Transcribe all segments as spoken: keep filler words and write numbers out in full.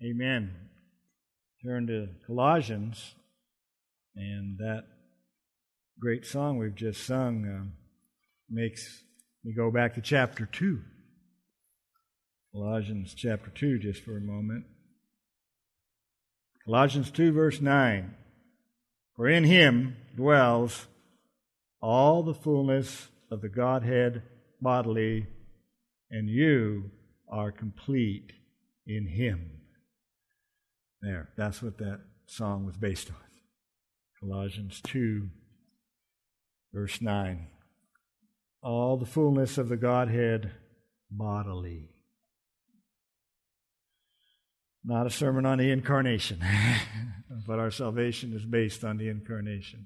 Amen. Turn to Colossians, and that great song we've just sung uh, makes me go back to chapter two. Colossians chapter two, just for a moment. Colossians two, verse nine. For in Him dwells all the fullness of the Godhead bodily, and you are complete in Him. There, that's what that song was based on. Colossians two, verse nine. All the fullness of the Godhead bodily. Not a sermon on the incarnation, but our salvation is based on the incarnation.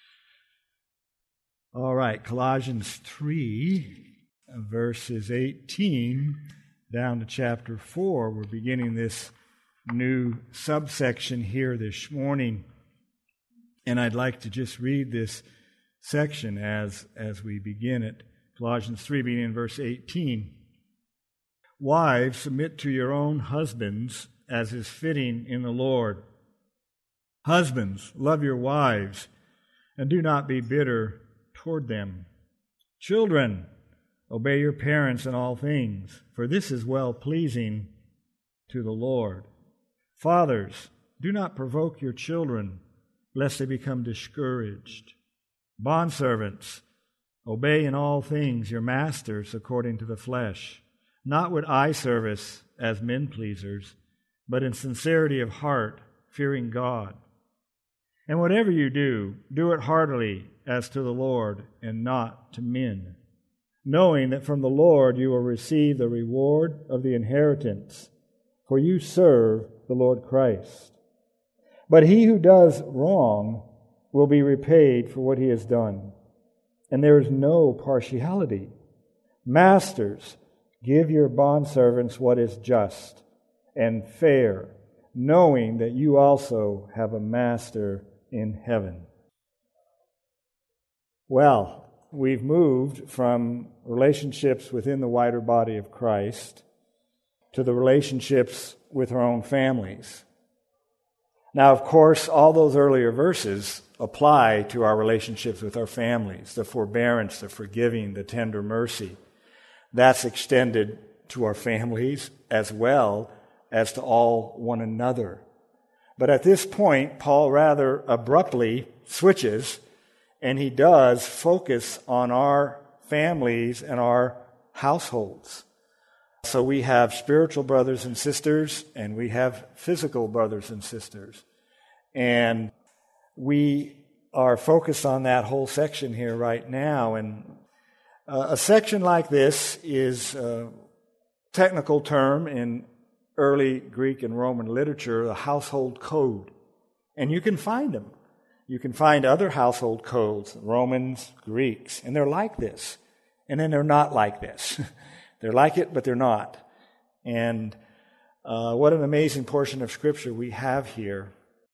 All right, Colossians three, verses eighteen down to chapter four. We're beginning this new subsection here this morning. And I'd like to just read this section as, as we begin it. Colossians three, beginning in verse eighteen. Wives, submit to your own husbands as is fitting in the Lord. Husbands, love your wives, and do not be bitter toward them. Children, obey your parents in all things, for this is well-pleasing to the Lord. Fathers, do not provoke your children, lest they become discouraged. Bondservants, obey in all things your masters according to the flesh, not with eye service as men-pleasers, but in sincerity of heart, fearing God. And whatever you do, do it heartily as to the Lord and not to men, knowing that from the Lord you will receive the reward of the inheritance, for you serve the Lord Christ. But he who does wrong will be repaid for what he has done, and there is no partiality. Masters, give your bondservants what is just and fair, knowing that you also have a master in heaven. Well, we've moved from relationships within the wider body of Christ to the relationships with our own families. Now, of course, all those earlier verses apply to our relationships with our families, the forbearance, the forgiving, the tender mercy. That's extended to our families as well as to all one another. But at this point, Paul rather abruptly switches, and he does focus on our families and our households. So we have spiritual brothers and sisters, and we have physical brothers and sisters. And we are focused on that whole section here right now. And uh, a section like this is a technical term in early Greek and Roman literature, the household code. And you can find them. You can find other household codes, Romans, Greeks, and they're like this. And then they're not like this. They're like it, but they're not. And uh, what an amazing portion of Scripture we have here.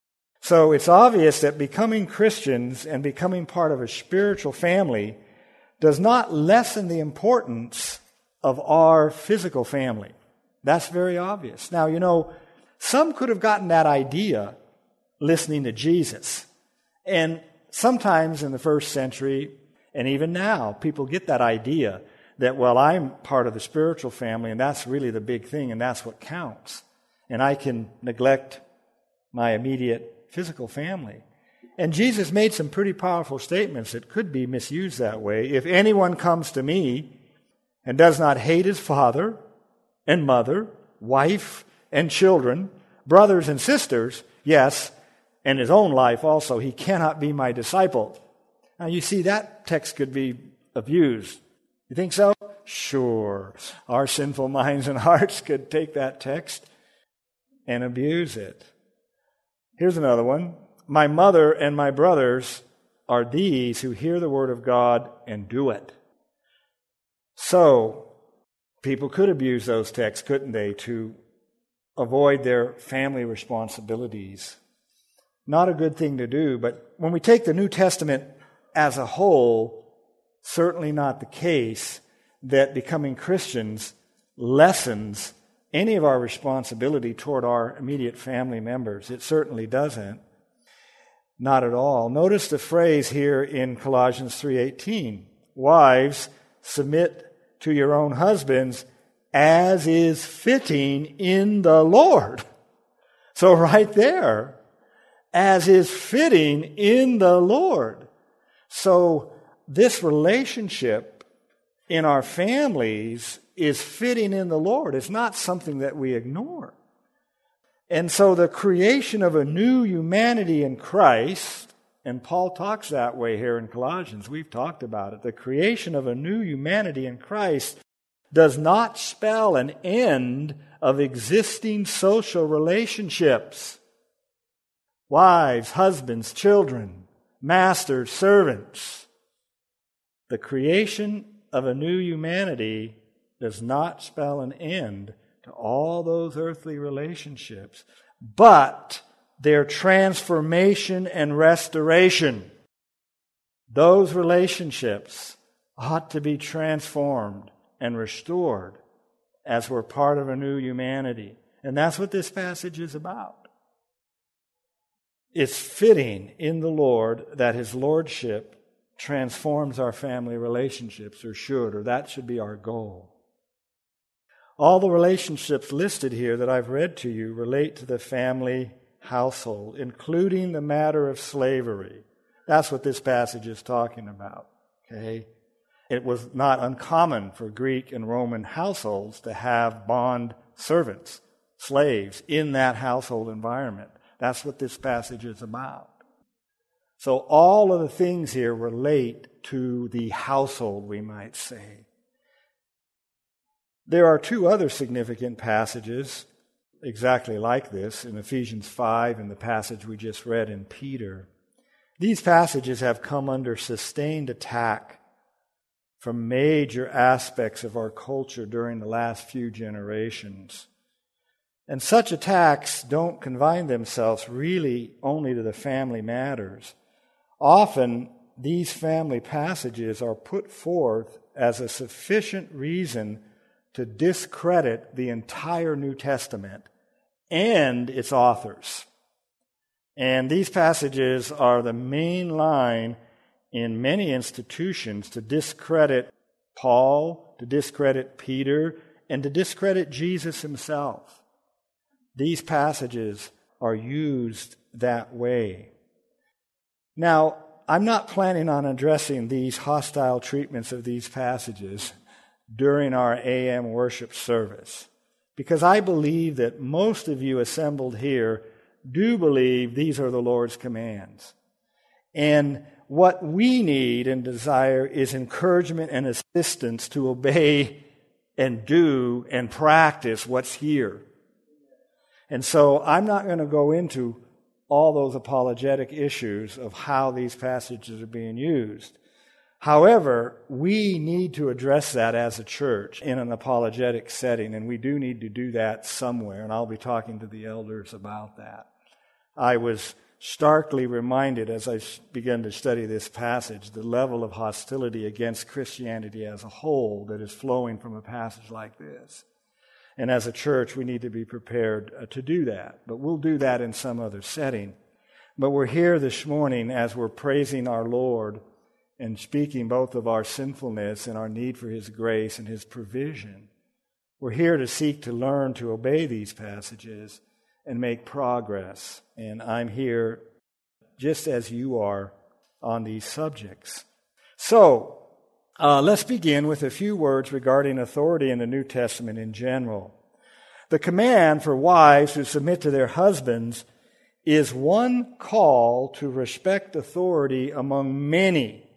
So it's obvious that becoming Christians and becoming part of a spiritual family does not lessen the importance of our physical family. That's very obvious. Now, you know, some could have gotten that idea listening to Jesus. And sometimes in the first century, and even now, people get that idea that, well, I'm part of the spiritual family, and that's really the big thing, and that's what counts. And I can neglect my immediate physical family. And Jesus made some pretty powerful statements that could be misused that way. If anyone comes to me and does not hate his father and mother, wife and children, brothers and sisters, yes, and his own life also, he cannot be my disciple. Now you see, that text could be abused. You think so? Sure. Our sinful minds and hearts could take that text and abuse it. Here's another one. My mother and my brothers are these who hear the word of God and do it. So, people could abuse those texts, couldn't they, to avoid their family responsibilities. Not a good thing to do, but when we take the New Testament as a whole, certainly not the case that becoming Christians lessens any of our responsibility toward our immediate family members. It certainly doesn't. Not at all. Notice the phrase here in Colossians three eighteen. Wives, submit to your own husbands as is fitting in the Lord. So right there, as is fitting in the Lord. So this relationship in our families is fitting in the Lord. It's not something that we ignore. And so the creation of a new humanity in Christ, and Paul talks that way here in Colossians, we've talked about it, the creation of a new humanity in Christ does not spell an end of existing social relationships. Wives, husbands, children, masters, servants. The creation of a new humanity does not spell an end to all those earthly relationships, but their transformation and restoration. Those relationships ought to be transformed and restored as we're part of a new humanity. And that's what this passage is about. It's fitting in the Lord that His Lordship transforms our family relationships, or should, or that should be our goal. All the relationships listed here that I've read to you relate to the family household, including the matter of slavery. That's what this passage is talking about. Okay? It was not uncommon for Greek and Roman households to have bond servants, slaves, in that household environment. That's what this passage is about. So all of the things here relate to the household, we might say. There are two other significant passages exactly like this in Ephesians five and the passage we just read in Peter. These passages have come under sustained attack from major aspects of our culture during the last few generations. And such attacks don't confine themselves really only to the family matters. Often, these family passages are put forth as a sufficient reason to discredit the entire New Testament and its authors. And these passages are the main line in many institutions to discredit Paul, to discredit Peter, and to discredit Jesus himself. These passages are used that way. Now, I'm not planning on addressing these hostile treatments of these passages during our A M worship service, because I believe that most of you assembled here do believe these are the Lord's commands. And what we need and desire is encouragement and assistance to obey and do and practice what's here. And so I'm not going to go into all those apologetic issues of how these passages are being used. However, we need to address that as a church in an apologetic setting, and we do need to do that somewhere, and I'll be talking to the elders about that. I was starkly reminded as I began to study this passage, the level of hostility against Christianity as a whole that is flowing from a passage like this. And as a church, we need to be prepared uh, to do that. But we'll do that in some other setting. But we're here this morning as we're praising our Lord and speaking both of our sinfulness and our need for His grace and His provision. We're here to seek to learn to obey these passages and make progress. And I'm here just as you are on these subjects. So, Uh, let's begin with a few words regarding authority in the New Testament in general. The command for wives to submit to their husbands is one call to respect authority among many.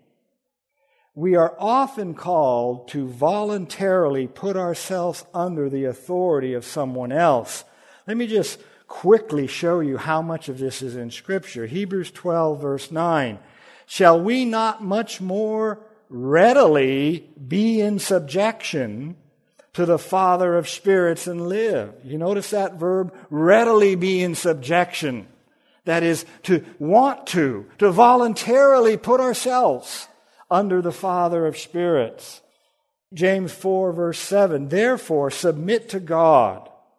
We are often called to voluntarily put ourselves under the authority of someone else. Let me just quickly show you how much of this is in Scripture. Hebrews twelve, verse nine. Shall we not much more readily be in subjection to the Father of spirits and live? You notice that verb, readily be in subjection. That is, to want to, to voluntarily put ourselves under the Father of spirits. James four, verse seven, therefore submit to God.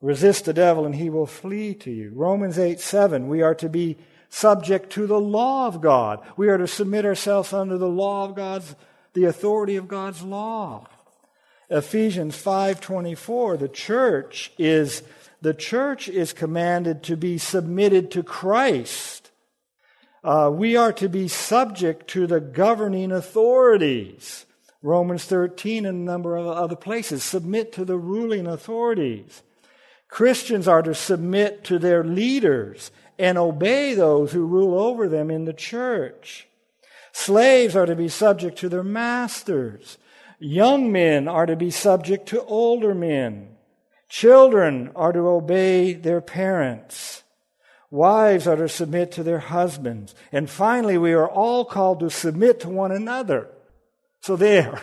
Resist the devil and he will flee to you. Romans eight seven, we are to be subject to the law of God. We are to submit ourselves under the law of God's, the authority of God's law. Ephesians five twenty-four, the church is, the church is commanded to be submitted to Christ. Uh, we are to be subject to the governing authorities. Romans thirteen and a number of other places. Submit to the ruling authorities. Christians are to submit to their leaders and obey those who rule over them in the church. Slaves are to be subject to their masters. Young men are to be subject to older men. Children are to obey their parents. Wives are to submit to their husbands. And finally, we are all called to submit to one another. So there,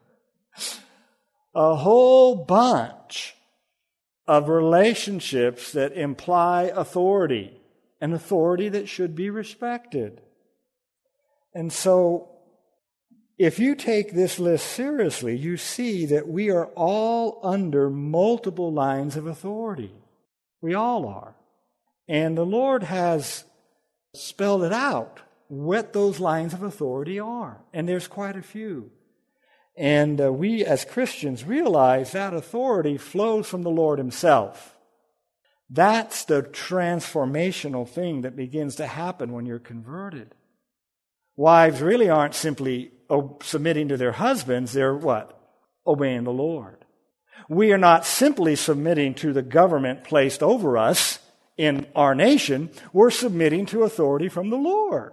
a whole bunch of relationships that imply authority, an authority that should be respected. And so, if you take this list seriously, you see that we are all under multiple lines of authority. We all are. And the Lord has spelled it out, what those lines of authority are. And there's quite a few. And uh, we as Christians realize that authority flows from the Lord Himself. That's the transformational thing that begins to happen when you're converted. Wives really aren't simply submitting to their husbands, they're what? Obeying the Lord. We are not simply submitting to the government placed over us in our nation, we're submitting to authority from the Lord.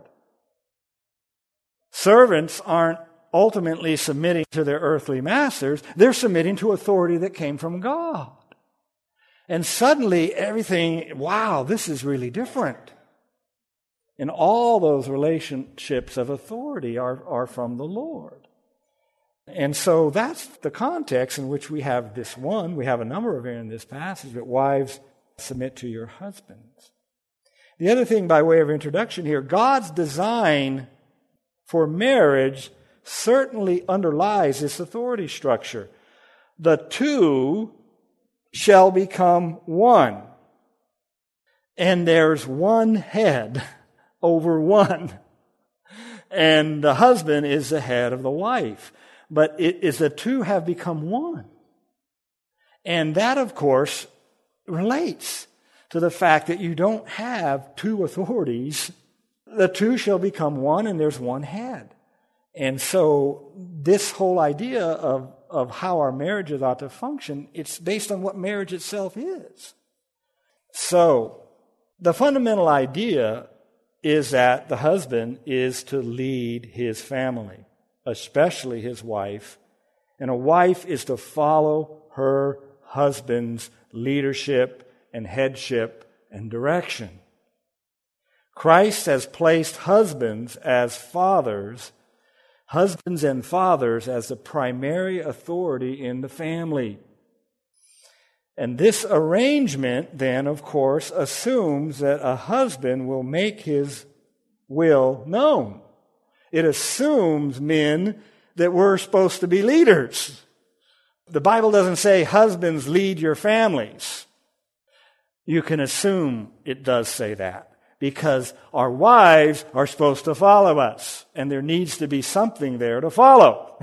Servants aren't ultimately submitting to their earthly masters, they're submitting to authority that came from God. And suddenly everything, wow, this is really different. And all those relationships of authority are, are from the Lord. And so that's the context in which we have this one. We have a number of it in this passage, but wives, submit to your husbands. The other thing by way of introduction here, God's design for marriage certainly underlies this authority structure. The two shall become one. And there's one head over one. And the husband is the head of the wife. But it is the two have become one. And that, of course, relates to the fact that you don't have two authorities. The two shall become one, and there's one head. And so this whole idea of, of how our marriages ought to function, it's based on what marriage itself is. So the fundamental idea is that the husband is to lead his family, especially his wife, and a wife is to follow her husband's leadership and headship and direction. Christ has placed husbands as fathers, husbands and fathers as the primary authority in the family. And this arrangement, then, of course, assumes that a husband will make his will known. It assumes, men, that we're supposed to be leaders. The Bible doesn't say, husbands, lead your families. You can assume it does say that, because our wives are supposed to follow us, and there needs to be something there to follow.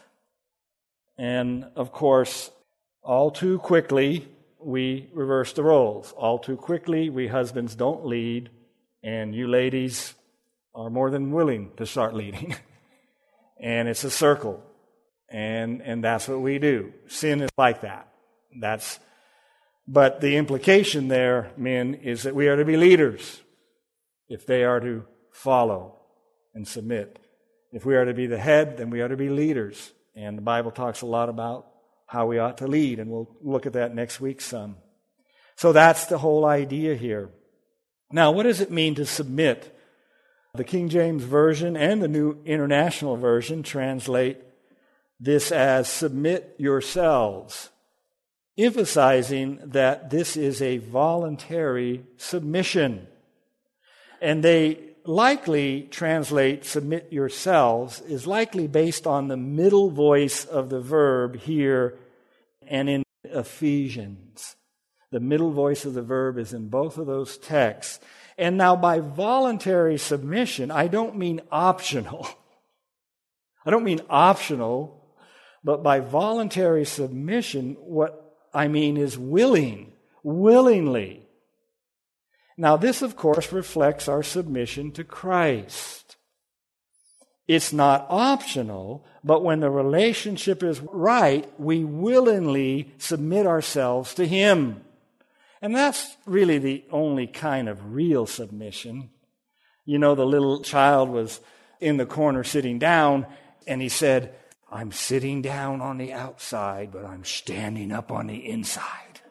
And, of course, all too quickly, we reverse the roles. All too quickly, we husbands don't lead, and you ladies are more than willing to start leading. And it's a circle. And and that's what we do. Sin is like that. That's but the implication there, men, is that we are to be leaders if they are to follow and submit. If we are to be the head, then we are to be leaders. And the Bible talks a lot about how we ought to lead, and we'll look at that next week some. So that's the whole idea here. Now, what does it mean to submit? The King James Version and the New International Version translate this as submit yourselves, emphasizing that this is a voluntary submission. And they likely translate submit yourselves is likely based on the middle voice of the verb here and in Ephesians. The middle voice of the verb is in both of those texts. And now by voluntary submission, I don't mean optional. I don't mean optional, but by voluntary submission, what I mean is willing, willingly. Now this, of course, reflects our submission to Christ. It's not optional, but when the relationship is right, we willingly submit ourselves to Him. And that's really the only kind of real submission. You know, the little child was in the corner sitting down, and he said, I'm sitting down on the outside, but I'm standing up on the inside.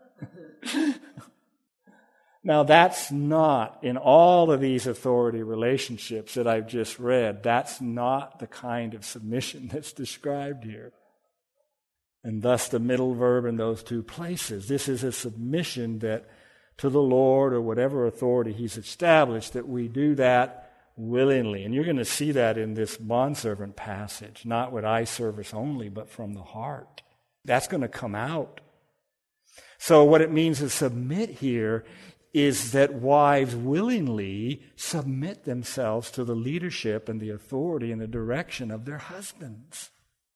Now, that's not, in all of these authority relationships that I've just read, that's not the kind of submission that's described here. And thus the middle verb in those two places. This is a submission that to the Lord or whatever authority He's established, that we do that willingly. And you're going to see that in this bondservant passage, not with eye service only, but from the heart. That's going to come out. So what it means to submit here is that wives willingly submit themselves to the leadership and the authority and the direction of their husbands.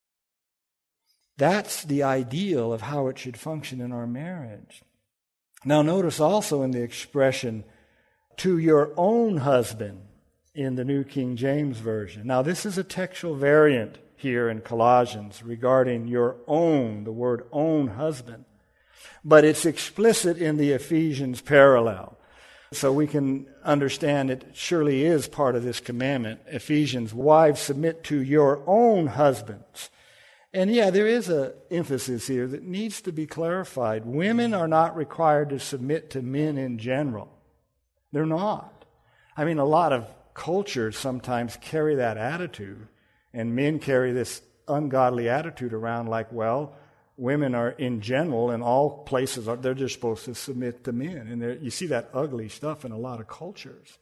That's the ideal of how it should function in our marriage. Now notice also in the expression, to your own husband, in the New King James Version. Now this is a textual variant here in Colossians regarding your own, the word own husband. But it's explicit in the Ephesians parallel. So we can understand it surely is part of this commandment. Ephesians, wives, submit to your own husbands. And yeah, there is an emphasis here that needs to be clarified. Women are not required to submit to men in general. They're not. I mean, a lot of cultures sometimes carry that attitude, and men carry this ungodly attitude around like, well, women are in general in all places, they're just supposed to submit to men. And you see that ugly stuff in a lot of cultures.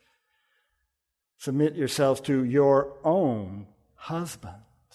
Submit yourselves to your own husband.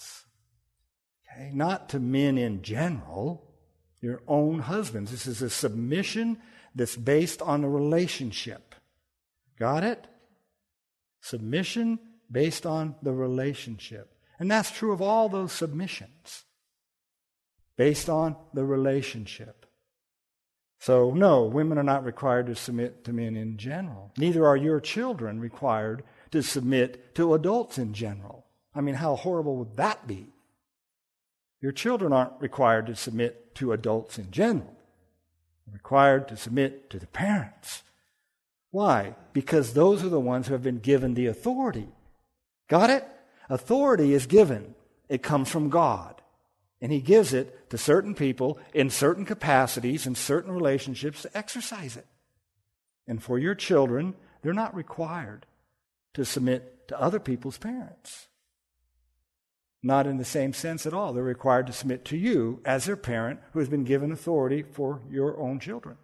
Okay, not to men in general, your own husbands. This is a submission that's based on a relationship. Got it? Submission based on the relationship. And that's true of all those submissions. Based on the relationship. So, no, women are not required to submit to men in general. Neither are your children required to submit to adults in general. I mean, how horrible would that be? Your children aren't required to submit to adults in general. They're required to submit to the parents. Why? Because those are the ones who have been given the authority. Got it? Authority is given. It comes from God. And He gives it to certain people in certain capacities and certain relationships to exercise it. And for your children, they're not required to submit to other people's parents. Not in the same sense at all. They're required to submit to you as their parent who has been given authority for your own children.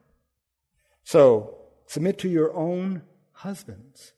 So, submit to your own husbands.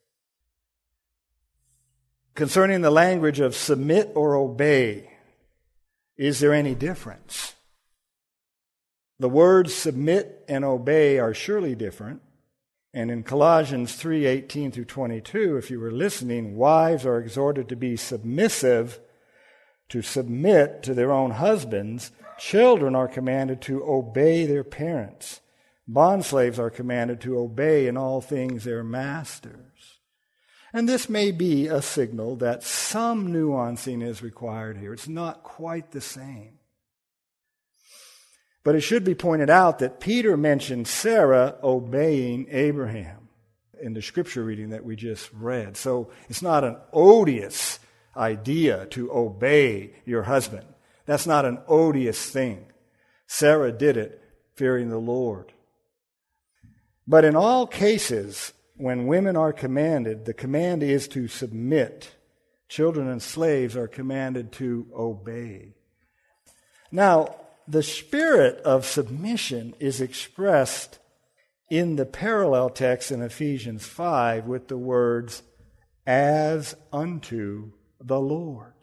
Concerning the language of submit or obey, is there any difference? The words submit and obey are surely different. And in Colossians three eighteen through twenty-two, if you were listening, wives are exhorted to be submissive, to submit to their own husbands. Children are commanded to obey their parents. Bondslaves are commanded to obey in all things their masters. And this may be a signal that some nuancing is required here. It's not quite the same. But it should be pointed out that Peter mentioned Sarah obeying Abraham in the scripture reading that we just read. So it's not an odious idea to obey your husband. That's not an odious thing. Sarah did it fearing the Lord. But in all cases, when women are commanded, the command is to submit. Children and slaves are commanded to obey. Now, the spirit of submission is expressed in the parallel text in Ephesians five with the words, as unto the Lord.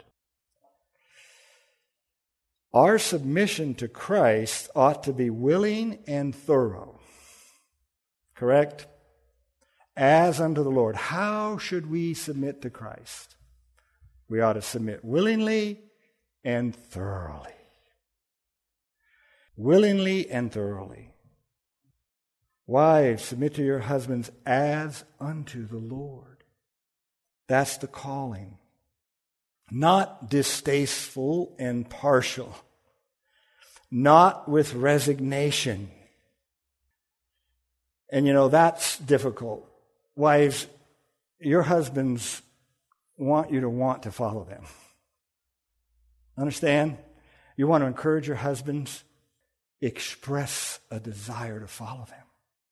Our submission to Christ ought to be willing and thorough. Correct? As unto the Lord. How should we submit to Christ? We ought to submit willingly and thoroughly. Willingly and thoroughly. Wives, submit to your husbands as unto the Lord. That's the calling. Not distasteful and partial. Not with resignation. And you know, that's difficult. Wives, your husbands want you to want to follow them. Understand? You want to encourage your husbands? Express a desire to follow them.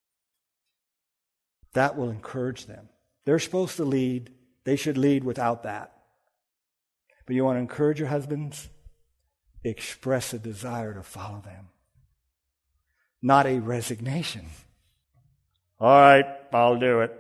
That will encourage them. They're supposed to lead. They should lead without that. But you want to encourage your husbands? Express a desire to follow them. Not a resignation. All right, I'll do it.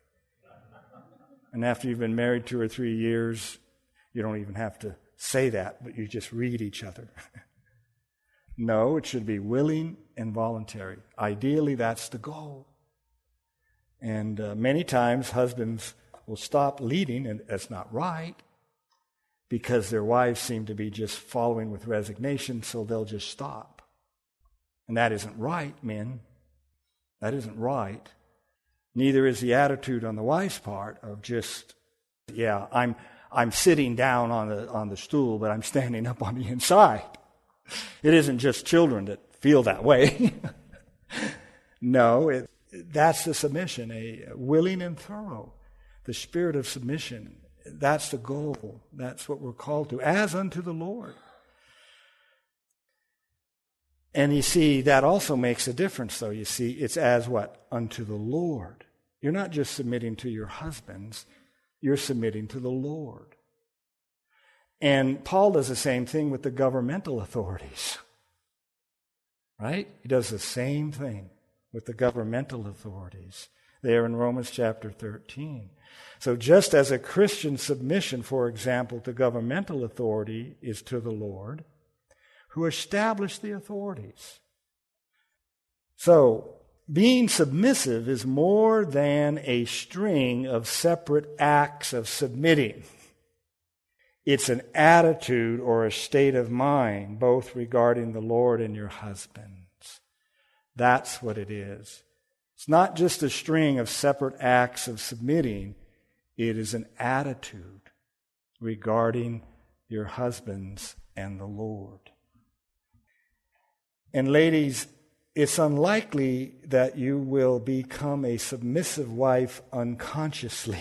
And after you've been married two or three years, you don't even have to say that, but you just read each other. No, it should be willing and voluntary. Ideally, that's the goal. And uh, many times husbands will stop leading, and that's not right, because their wives seem to be just following with resignation, so they'll just stop. And that isn't right, men. That isn't right. Neither is the attitude on the wife's part of just, yeah, I'm I'm sitting down on the on the stool, but I'm standing up on the inside. It isn't just children that feel that way. No, it, that's the submission, a willing and thorough. The spirit of submission, that's the goal. That's what we're called to, as unto the Lord. And you see, that also makes a difference, though. You see, it's as what? Unto the Lord. You're not just submitting to your husbands, you're submitting to the Lord. And Paul does the same thing with the governmental authorities. Right? He does the same thing with the governmental authorities there in Romans chapter thirteen. So just as a Christian submission, for example, to governmental authority is to the Lord, who established the authorities. So, being submissive is more than a string of separate acts of submitting. It's an attitude or a state of mind, both regarding the Lord and your husbands. That's what it is. It's not just a string of separate acts of submitting. It is an attitude regarding your husbands and the Lord. And ladies, it's unlikely that you will become a submissive wife unconsciously.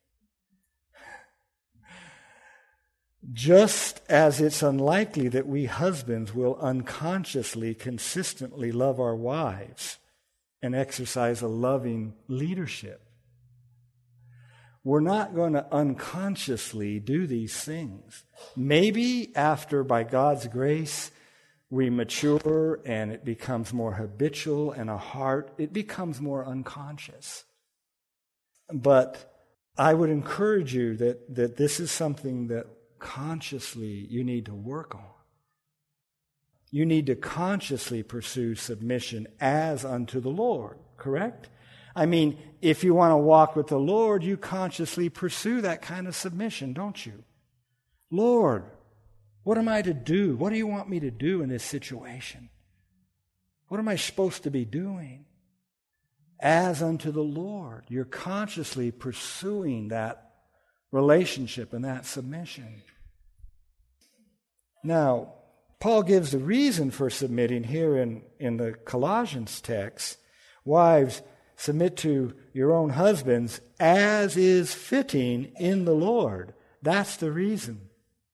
Just as it's unlikely that we husbands will unconsciously, consistently love our wives and exercise a loving leadership. We're not going to unconsciously do these things. Maybe after, by God's grace, we mature and it becomes more habitual and a heart, it becomes more unconscious. But I would encourage you that, that this is something that consciously you need to work on. You need to consciously pursue submission as unto the Lord, correct? I mean, if you want to walk with the Lord, you consciously pursue that kind of submission, don't you? Lord, what am I to do? What do you want me to do in this situation? What am I supposed to be doing? As unto the Lord. You're consciously pursuing that relationship and that submission. Now, Paul gives the reason for submitting here in, in the Colossians text. Wives, submit to your own husbands as is fitting in the Lord. That's the reason.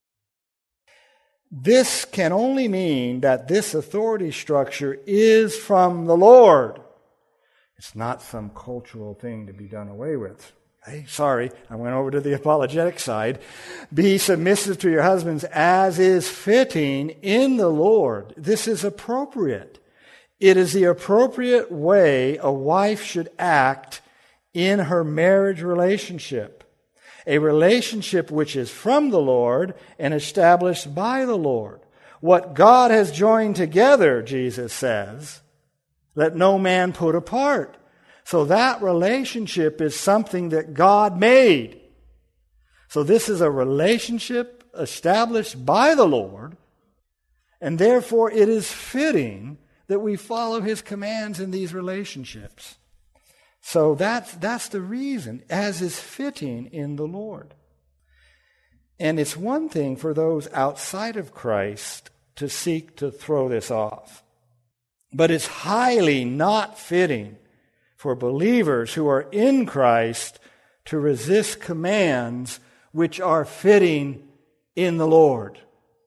This can only mean that this authority structure is from the Lord. It's not some cultural thing to be done away with. Hey, sorry, I went over to the apologetic side. Be submissive to your husbands as is fitting in the Lord. This is appropriate. It is the appropriate way a wife should act in her marriage relationship. A relationship which is from the Lord and established by the Lord. What God has joined together, Jesus says, let no man put apart. So that relationship is something that God made. So this is a relationship established by the Lord, and therefore it is fitting that we follow His commands in these relationships. So that's, that's the reason, as is fitting in the Lord. And it's one thing for those outside of Christ to seek to throw this off. But it's highly not fitting for believers who are in Christ to resist commands which are fitting in the Lord.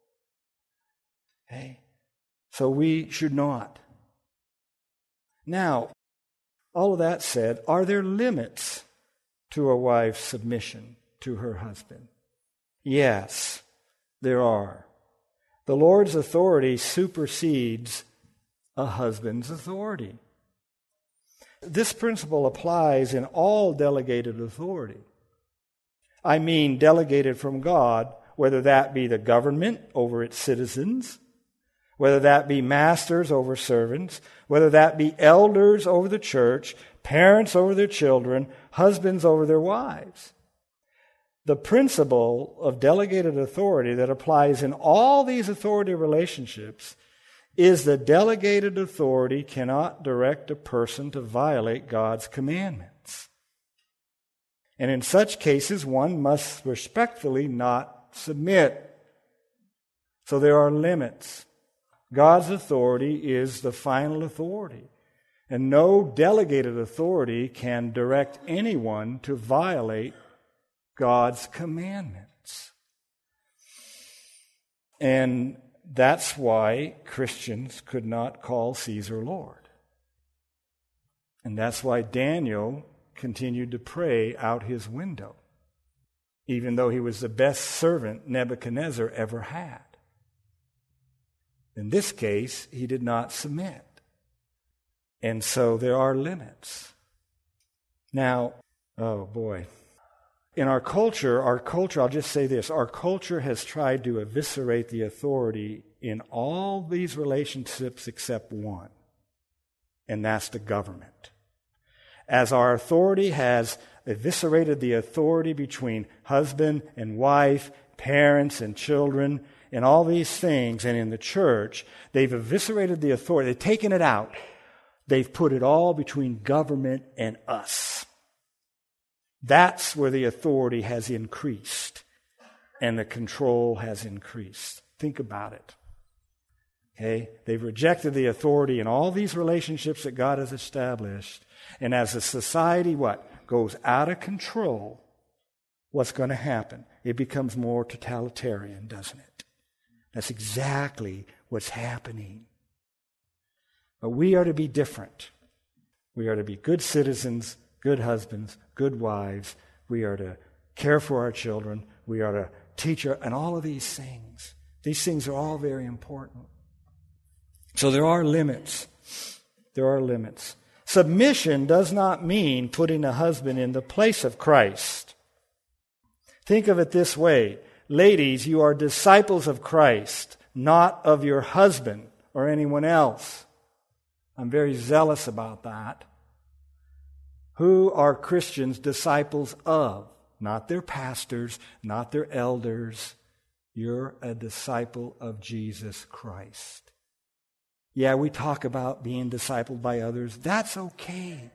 Okay? So we should not. Now, all of that said, are there limits to a wife's submission to her husband? Yes, there are. The Lord's authority supersedes a husband's authority. This principle applies in all delegated authority. I mean delegated from God, whether that be the government over its citizens, whether that be masters over servants, whether that be elders over the church, parents over their children, husbands over their wives. The principle of delegated authority that applies in all these authority relationships is that delegated authority cannot direct a person to violate God's commandments. And in such cases, one must respectfully not submit. So there are limits. God's authority is the final authority, and no delegated authority can direct anyone to violate God's commandments. And that's why Christians could not call Caesar Lord. And that's why Daniel continued to pray out his window, even though he was the best servant Nebuchadnezzar ever had. In this case, he did not submit. And so there are limits. Now, oh boy. In our culture, our culture, I'll just say this, our culture has tried to eviscerate the authority in all these relationships except one, and that's the government. As our authority has eviscerated the authority between husband and wife, parents and children, and all these things, and in the church, they've eviscerated the authority, they've taken it out, they've put it all between government and us. That's where the authority has increased and the control has increased. Think about it. Okay? They've rejected the authority in all these relationships that God has established. And as a society, what? Goes out of control, what's going to happen? It becomes more totalitarian, doesn't it? That's exactly what's happening. But we are to be different. We are to be good citizens, good husbands, good wives. We are to care for our children. We are to teach our, and all of these things. These things are all very important. So there are limits. There are limits. Submission does not mean putting a husband in the place of Christ. Think of it this way. Ladies, you are disciples of Christ, not of your husband or anyone else. I'm very zealous about that. Who are Christians disciples of? Not their pastors, not their elders. You're a disciple of Jesus Christ. Yeah, we talk about being discipled by others. That's okay.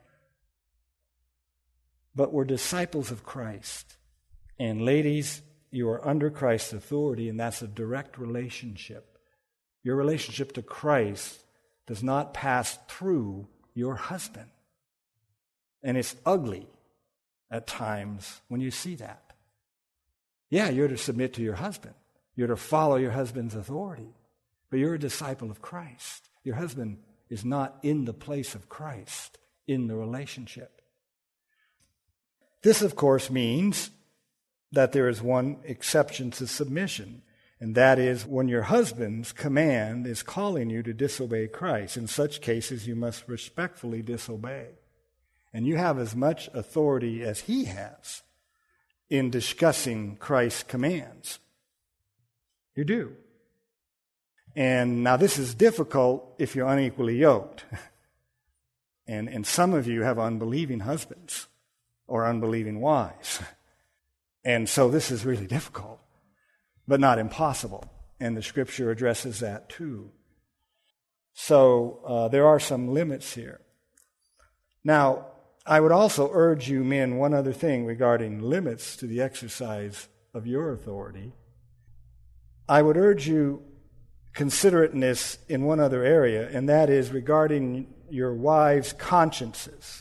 But we're disciples of Christ. And ladies, you are under Christ's authority, and that's a direct relationship. Your relationship to Christ does not pass through your husband. And it's ugly at times when you see that. Yeah, you're to submit to your husband. You're to follow your husband's authority. But you're a disciple of Christ. Your husband is not in the place of Christ in the relationship. This, of course, means that there is one exception to submission, and that is when your husband's command is calling you to disobey Christ. In such cases, you must respectfully disobey. And you have as much authority as he has in discussing Christ's commands. You do. And now this is difficult if you're unequally yoked. And, and some of you have unbelieving husbands or unbelieving wives. And so this is really difficult, but not impossible. And the Scripture addresses that too. So uh, there are some limits here. Now, I would also urge you men one other thing regarding limits to the exercise of your authority. I would urge you considerateness in one other area, and that is regarding your wives' consciences.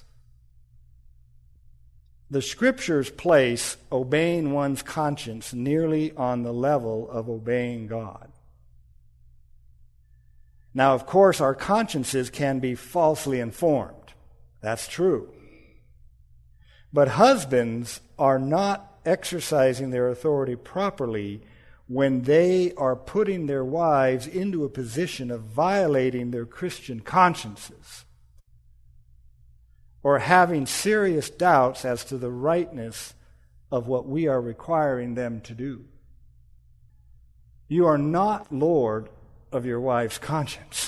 The Scriptures place obeying one's conscience nearly on the level of obeying God. Now, of course, our consciences can be falsely informed. That's true. But husbands are not exercising their authority properly when they are putting their wives into a position of violating their Christian consciences or having serious doubts as to the rightness of what we are requiring them to do. You are not Lord of your wife's conscience.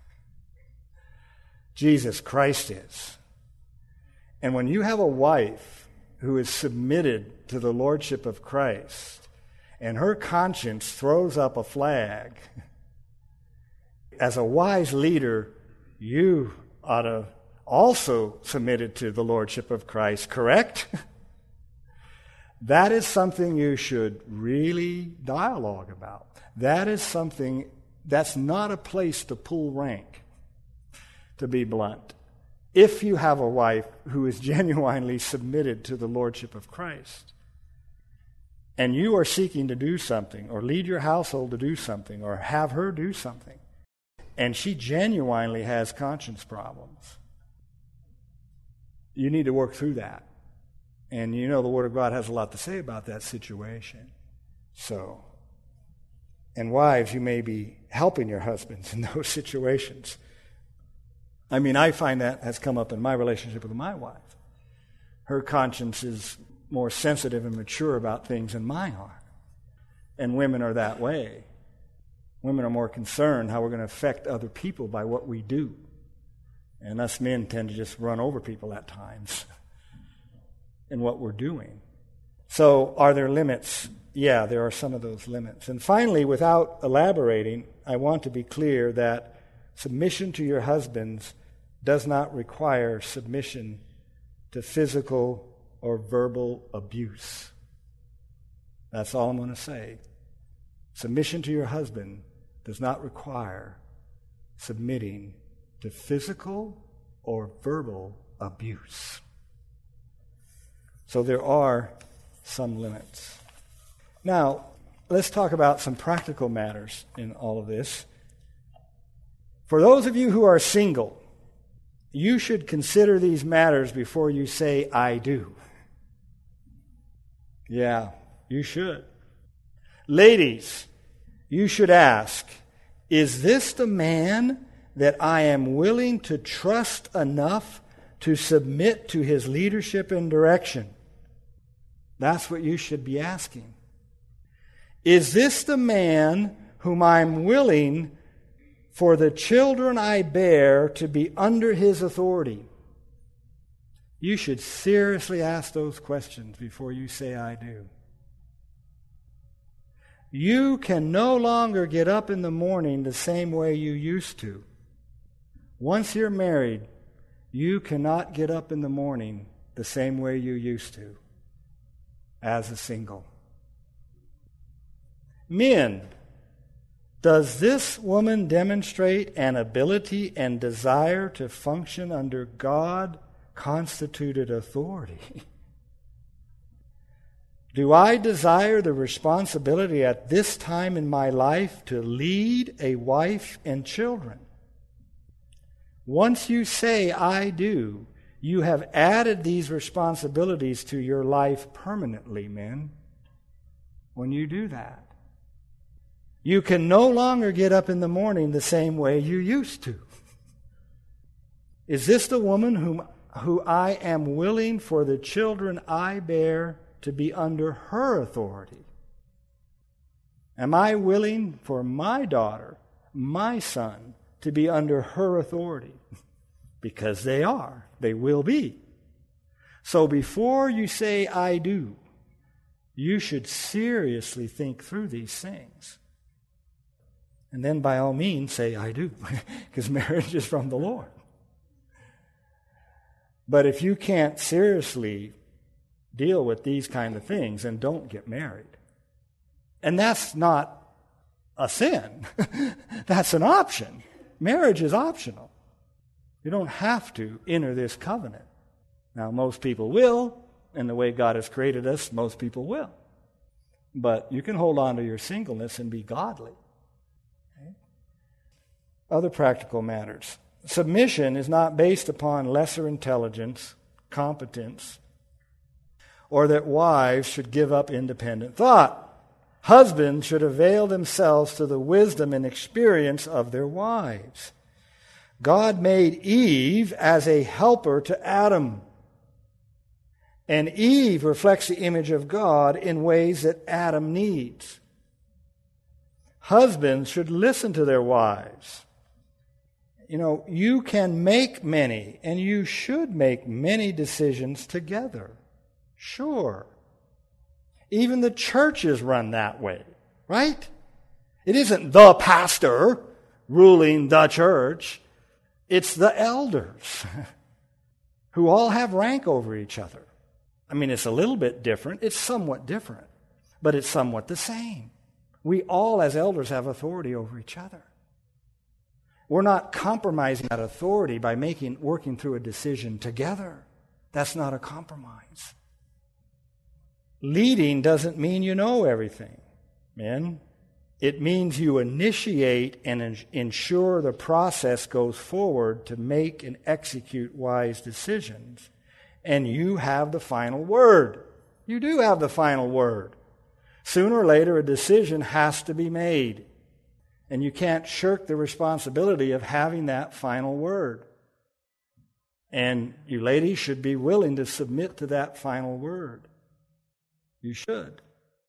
Jesus Christ is. And when you have a wife who is submitted to the lordship of Christ, and her conscience throws up a flag, as a wise leader, you ought to also submit it to the lordship of Christ, correct? That is something you should really dialogue about. That is something that's not a place to pull rank, to be blunt. If you have a wife who is genuinely submitted to the lordship of Christ, and you are seeking to do something, or lead your household to do something, or have her do something, and she genuinely has conscience problems, you need to work through that. And you know the Word of God has a lot to say about that situation. So, and wives, you may be helping your husbands in those situations. I mean, I find that has come up in my relationship with my wife. Her conscience is more sensitive and mature about things than mine are. And women are that way. Women are more concerned how we're going to affect other people by what we do. And us men tend to just run over people at times in what we're doing. So are there limits? Yeah, there are some of those limits. And finally, without elaborating, I want to be clear that submission to your husbands does not require submission to physical or verbal abuse. That's all I'm going to say. Submission to your husband does not require submitting to physical or verbal abuse. So there are some limits. Now, let's talk about some practical matters in all of this. For those of you who are single, you should consider these matters before you say, I do. Yeah, you should. Ladies, you should ask, is this the man that I am willing to trust enough to submit to his leadership and direction? That's what you should be asking. Is this the man whom I'm willing for the children I bear to be under his authority? You should seriously ask those questions before you say, I do. You can no longer get up in the morning the same way you used to. Once you're married, you cannot get up in the morning the same way you used to as a single. Men, does this woman demonstrate an ability and desire to function under God-constituted authority? Do I desire the responsibility at this time in my life to lead a wife and children? Once you say, I do, you have added these responsibilities to your life permanently, men, when you do that. You can no longer get up in the morning the same way you used to. Is this the woman whom, who I am willing for the children I bear to be under her authority? Am I willing for my daughter, my son, to be under her authority? because they are. They will be. So before you say, I do, you should seriously think through these things. And then by all means say, I do, because marriage is from the Lord. But if you can't seriously deal with these kind of things, then don't get married. And that's not a sin. That's an option. Marriage is optional. You don't have to enter this covenant. Now, most people will, and the way God has created us, most people will. But you can hold on to your singleness and be godly. Okay? Other practical matters. Submission is not based upon lesser intelligence, competence, or that wives should give up independent thought. Husbands should avail themselves to the wisdom and experience of their wives. God made Eve as a helper to Adam. And Eve reflects the image of God in ways that Adam needs. Husbands should listen to their wives. You know, you can make many, and you should make many decisions together. Sure. Even the churches run that way, right? It isn't the pastor ruling the church. It's the elders who all have rank over each other. I mean, it's a little bit different. It's somewhat different, but it's somewhat the same. We all, as elders, have authority over each other. We're not compromising that authority by making working through a decision together. That's not a compromise. Leading doesn't mean you know everything, men. It means you initiate and ensure the process goes forward to make and execute wise decisions. And you have the final word. You do have the final word. Sooner or later, a decision has to be made. And you can't shirk the responsibility of having that final word. And you ladies should be willing to submit to that final word. You should.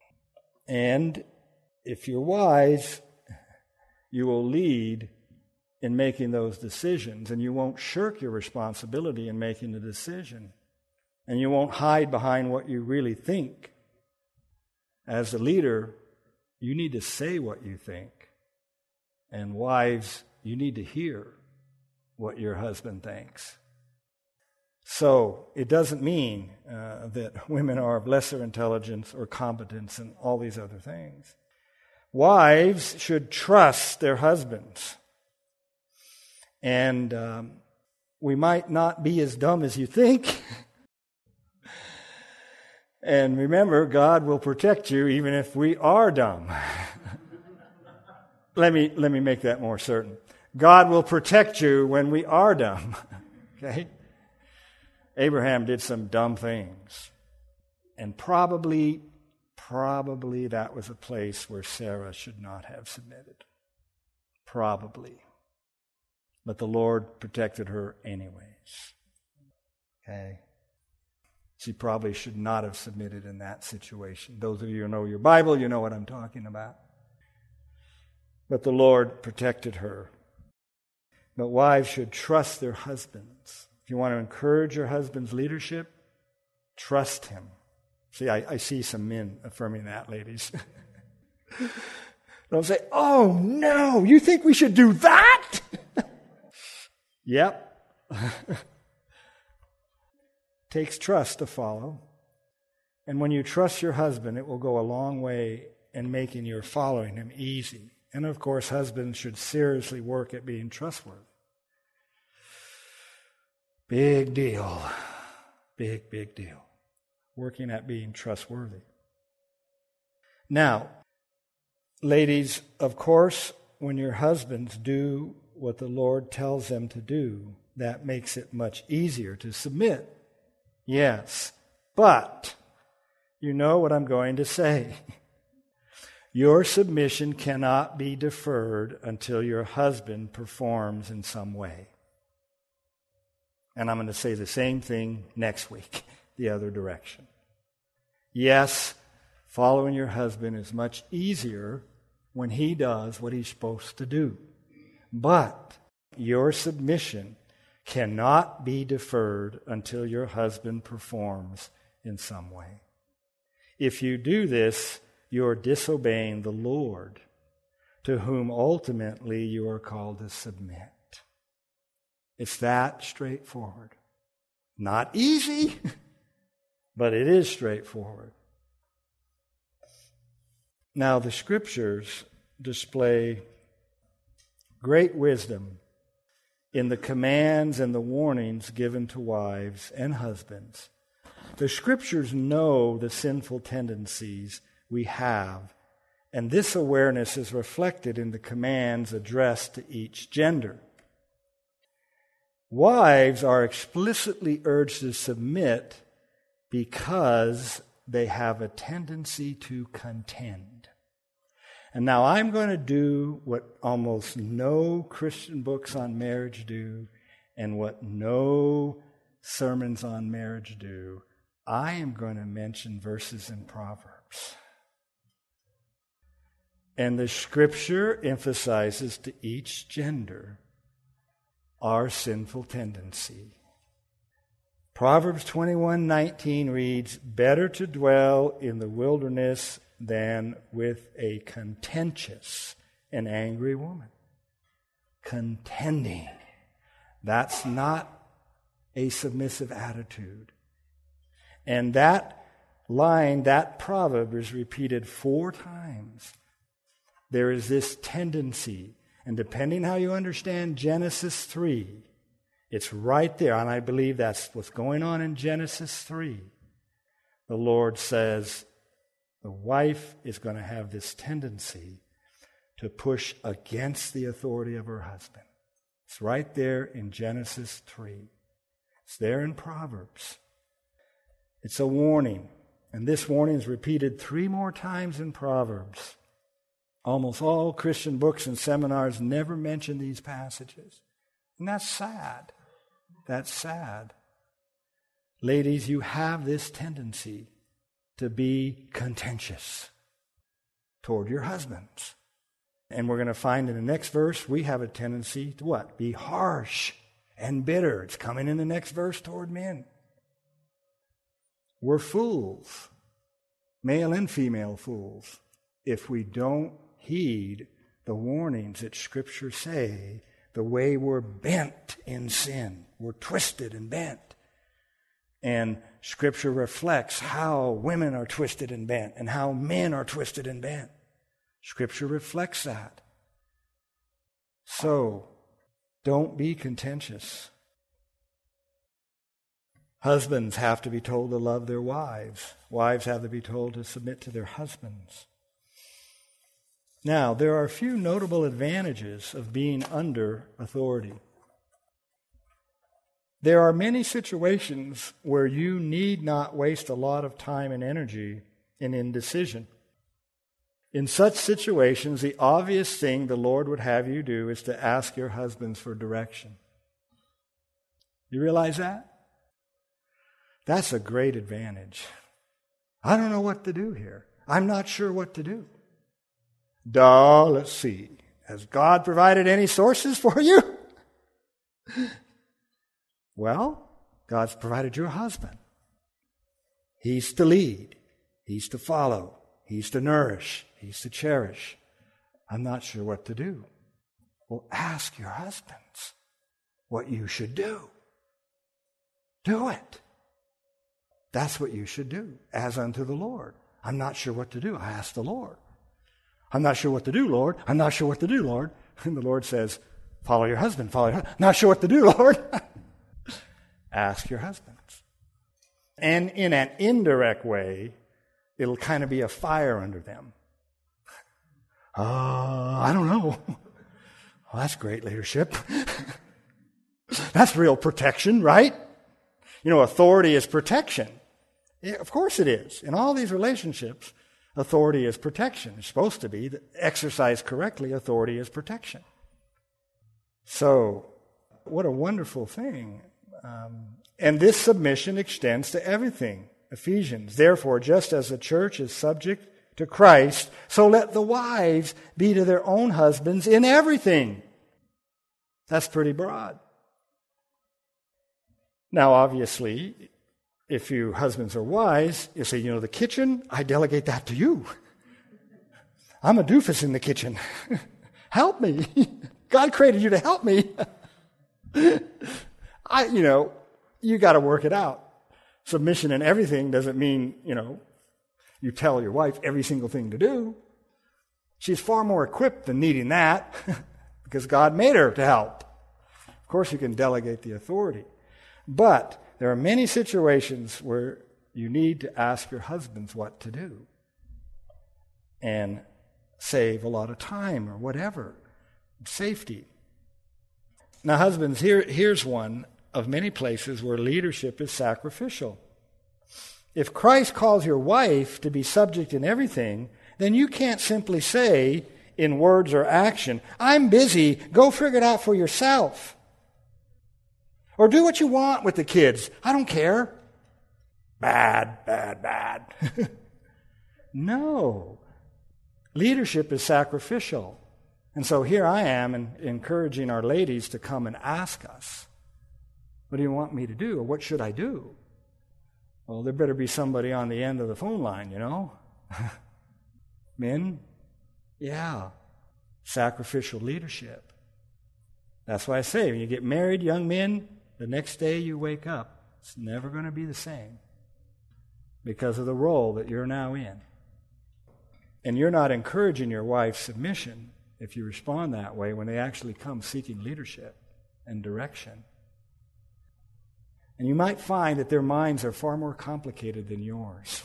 And if you're wise, you will lead in making those decisions, and you won't shirk your responsibility in making the decision. And you won't hide behind what you really think. As the leader, you need to say what you think. And wives, you need to hear what your husband thinks. So it doesn't mean uh, that women are of lesser intelligence or competence and all these other things. Wives should trust their husbands. And um, we might not be as dumb as you think. And remember, God will protect you even if we are dumb. let me let me make that more certain. God will protect you when we are dumb. Okay? Abraham did some dumb things. And probably, probably that was a place where Sarah should not have submitted. Probably. But the Lord protected her anyways. Okay? She probably should not have submitted in that situation. Those of you who know your Bible, you know what I'm talking about. But the Lord protected her. But wives should trust their husbands. If you want to encourage your husband's leadership, trust him. See, I, I see some men affirming that, ladies. Don't say, oh no, you think we should do that? Yep. Takes trust to follow. And when you trust your husband, it will go a long way in making your following him easy. And of course, husbands should seriously work at being trustworthy. Big deal. Big, big deal. Working at being trustworthy. Now, ladies, of course, when your husbands do what the Lord tells them to do, that makes it much easier to submit. Yes, but you know what I'm going to say. Your submission cannot be deferred until your husband performs in some way. And I'm going to say the same thing next week, the other direction. Yes, following your husband is much easier when he does what he's supposed to do. But your submission cannot be deferred until your husband performs in some way. If you do this, you are disobeying the Lord, to whom ultimately you are called to submit. It's that straightforward. Not easy, but it is straightforward. Now, the Scriptures display great wisdom in the commands and the warnings given to wives and husbands. The Scriptures know the sinful tendencies we have, and this awareness is reflected in the commands addressed to each gender. Wives are explicitly urged to submit because they have a tendency to contend. And now I'm going to do what almost no Christian books on marriage do and what no sermons on marriage do. I am going to mention verses in Proverbs. And the Scripture emphasizes to each gender our sinful tendency. Proverbs twenty-one nineteen reads, "Better to dwell in the wilderness than with a contentious and angry woman." Contending. That's not a submissive attitude. And that line, that proverb is repeated four times. There is this tendency. And depending how you understand Genesis three, it's right there. And I believe that's what's going on in Genesis three. The Lord says the wife is going to have this tendency to push against the authority of her husband. It's right there in Genesis three. It's there in Proverbs. It's a warning. And this warning is repeated three more times in Proverbs. Almost all Christian books and seminars never mention these passages. And that's sad. That's sad. Ladies, you have this tendency to be contentious toward your husbands. And we're going to find in the next verse, we have a tendency to what? Be harsh and bitter. It's coming in the next verse toward men. We're fools, male and female fools, if we don't heed the warnings that Scripture say, the way we're bent in sin. We're twisted and bent. And Scripture reflects how women are twisted and bent and how men are twisted and bent. Scripture reflects that. So, don't be contentious. Husbands have to be told to love their wives. Wives have to be told to submit to their husbands. Now, there are a few notable advantages of being under authority. There are many situations where you need not waste a lot of time and energy in indecision. In such situations, the obvious thing the Lord would have you do is to ask your husbands for direction. You realize that? That's a great advantage. I don't know what to do here. I'm not sure what to do. Duh, let's see. Has God provided any sources for you? Well, God's provided you a husband. He's to lead. He's to follow. He's to nourish. He's to cherish. I'm not sure what to do. Well, ask your husbands what you should do. Do it. That's what you should do, as unto the Lord. I'm not sure what to do. I ask the Lord. I'm not sure what to do, Lord. I'm not sure what to do, Lord. And the Lord says, follow your husband, follow your husband. Not sure what to do, Lord. Ask your husbands. And in an indirect way, it'll kind of be a fire under them. Uh, I don't know. Well, that's great leadership. That's real protection, right? You know, authority is protection. Yeah, of course it is. In all these relationships, authority is protection. It's supposed to be. Exercised correctly, authority is protection. So, what a wonderful thing. Um, and this submission extends to everything. Ephesians, therefore, just as the church is subject to Christ, so let the wives be to their own husbands in everything. That's pretty broad. Now, obviously, if you husbands are wise, you say, you know, the kitchen, I delegate that to you. I'm a doofus in the kitchen. Help me. God created you to help me. I, you know, you got to work it out. Submission in everything doesn't mean, you know, you tell your wife every single thing to do. She's far more equipped than needing that because God made her to help. Of course, you can delegate the authority. But there are many situations where you need to ask your husbands what to do and save a lot of time or whatever. Safety. Now, husbands, here, here's one of many places where leadership is sacrificial. If Christ calls your wife to be subject in everything, then you can't simply say in words or action, I'm busy, go figure it out for yourself. Or do what you want with the kids. I don't care. Bad, bad, bad. No. Leadership is sacrificial. And so here I am in, encouraging our ladies to come and ask us, what do you want me to do? Or what should I do? Well, there better be somebody on the end of the phone line, you know? Men? Yeah. Sacrificial leadership. That's why I say, when you get married, young men, the next day you wake up, it's never going to be the same because of the role that you're now in. And you're not encouraging your wife's submission if you respond that way when they actually come seeking leadership and direction. And you might find that their minds are far more complicated than yours.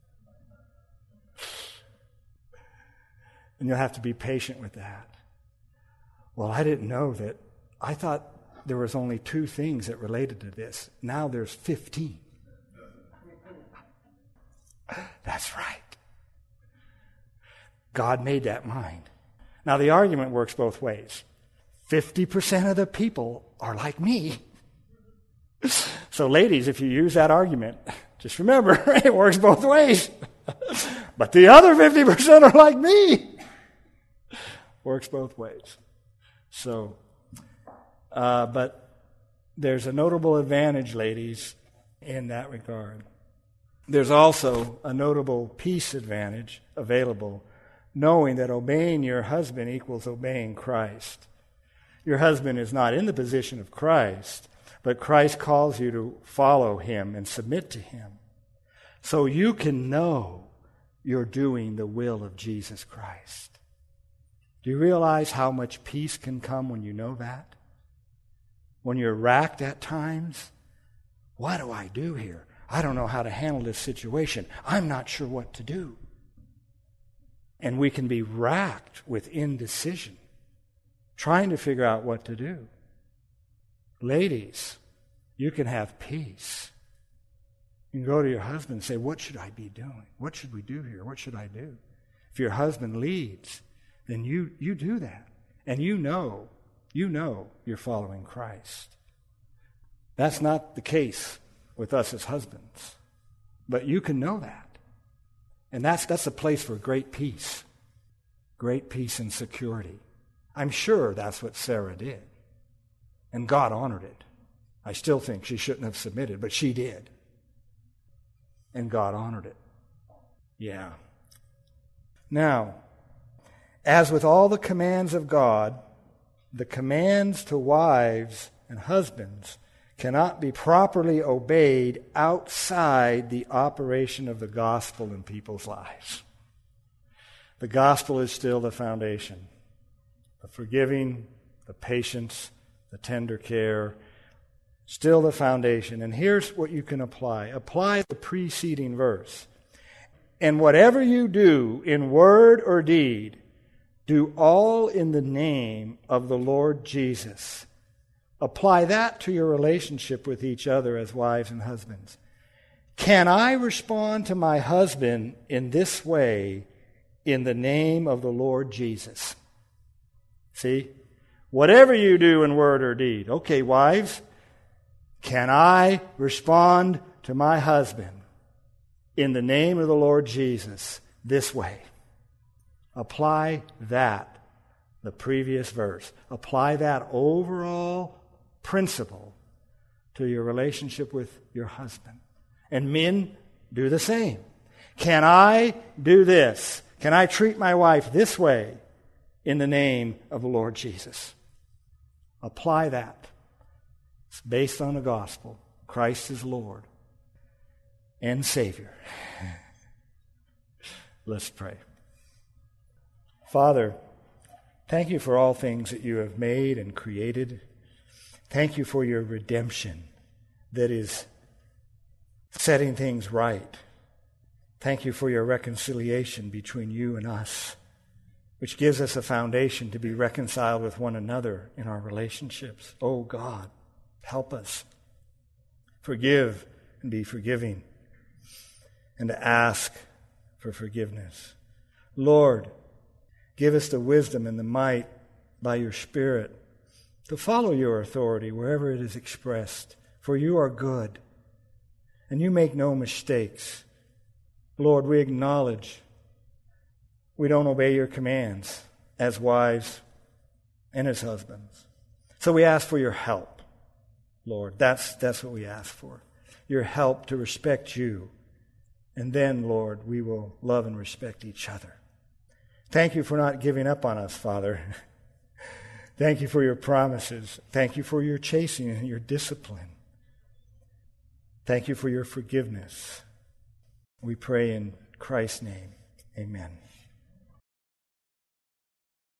And you'll have to be patient with that. Well, I didn't know that. I thought there was only two things that related to this. Now there's fifteen. That's right. God made that mind. Now the argument works both ways. fifty percent of the people are like me. So ladies, if you use that argument, just remember, it works both ways. But the other fifty percent are like me. Works both ways. So, uh, but there's a notable advantage, ladies, in that regard. There's also a notable peace advantage available, knowing that obeying your husband equals obeying Christ. Your husband is not in the position of Christ, but Christ calls you to follow him and submit to him. So you can know you're doing the will of Jesus Christ. Do you realize how much peace can come when you know that? When you're racked at times, what do I do here? I don't know how to handle this situation. I'm not sure what to do. And we can be racked with indecision, trying to figure out what to do. Ladies, you can have peace. You can go to your husband and say, what should I be doing? What should we do here? What should I do? If your husband leads, then you, you do that. And you know, you know you're following Christ. That's not the case with us as husbands. But you can know that. And that's, that's a place for great peace. Great peace and security. I'm sure that's what Sarah did. And God honored it. I still think she shouldn't have submitted, but she did. And God honored it. Yeah. Now, as with all the commands of God, the commands to wives and husbands cannot be properly obeyed outside the operation of the gospel in people's lives. The gospel is still the foundation. The forgiving, the patience, the tender care, still the foundation. And here's what you can apply. Apply the preceding verse. And whatever you do in word or deed, do all in the name of the Lord Jesus. Apply that to your relationship with each other as wives and husbands. Can I respond to my husband in this way in the name of the Lord Jesus? See? Whatever you do in word or deed. Okay, wives, can I respond to my husband in the name of the Lord Jesus this way? Apply that, the previous verse. Apply that overall principle to your relationship with your husband. And men, do the same. Can I do this? Can I treat my wife this way in the name of the Lord Jesus? Apply that. It's based on the gospel. Christ is Lord and Savior. Let's pray. Father, thank you for all things that you have made and created. Thank you for your redemption that is setting things right. Thank you for your reconciliation between you and us, which gives us a foundation to be reconciled with one another in our relationships. Oh God, help us. Forgive and be forgiving, and to ask for forgiveness. Lord, give us the wisdom and the might by your Spirit to follow your authority wherever it is expressed, for you are good and you make no mistakes. Lord, we acknowledge we don't obey your commands as wives and as husbands. So we ask for your help, Lord. That's, that's what we ask for. Your help to respect you. And then, Lord, we will love and respect each other. Thank you for not giving up on us, Father. Thank you for your promises. Thank you for your chastening and your discipline. Thank you for your forgiveness. We pray in Christ's name. Amen.